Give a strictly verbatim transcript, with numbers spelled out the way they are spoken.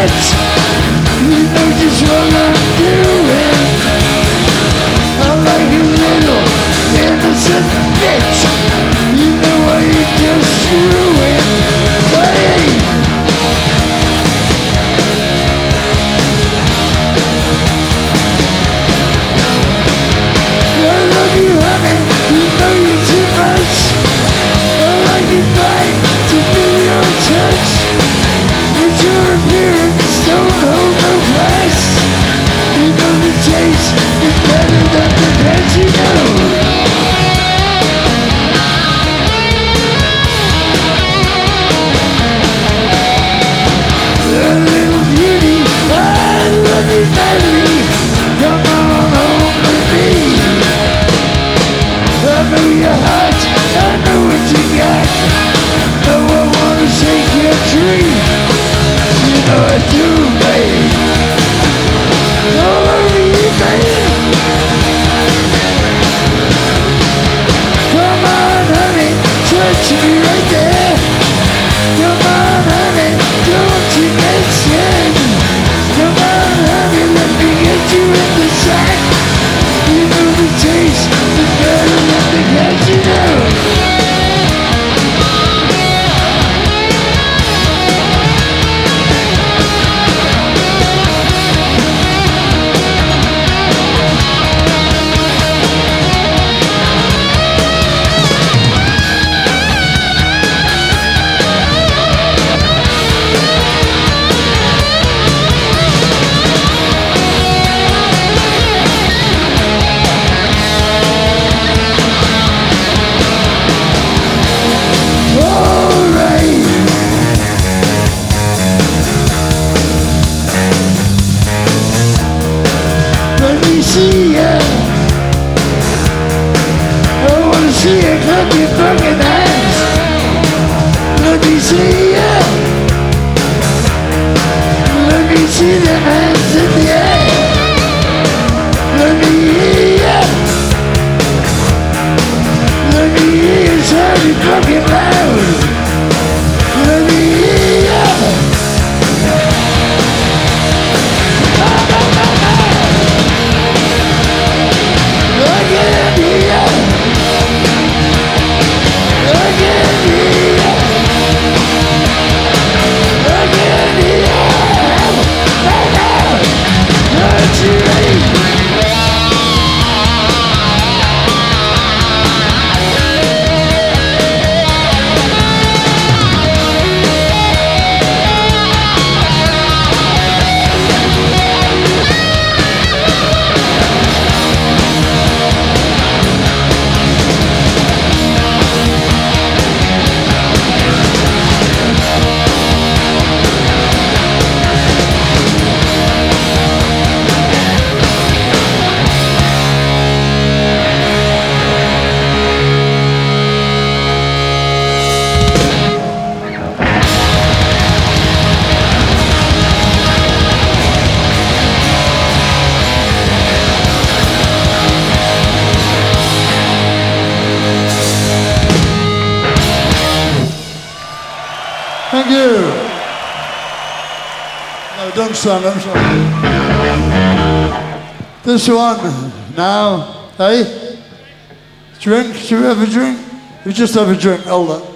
touch. You know just what I'm doing. I'm like a little innocent bitch. You know why you just ruin play. I love you, honey. You know you too much. I like it fine to feel your touch. But your appearance don't hold no price. You know the taste is better than the pants you know. A little beauty, I love you madly. Come on home with me. I know your heart, I know what you got. No, I wanna shake your tree. You know I do, babe. All over you, babe. Come on, honey, touch me right there. Come on, honey, don't you get scared. Come on, honey, let me get you in the sack. You know the taste is better than the cat you know. See ya. I wanna see ya clap your fucking hands. Let me see ya. Let me see them hands in the air. Let me hear ya. Let me hear you sounding fucking loud. Let me hear ya. Again, yeah. Again, yeah. Again, yeah. That's right. Thank you. No, don't stand, I'm sorry. This one now, hey? Drink, should we have a drink? We just have a drink, hold on.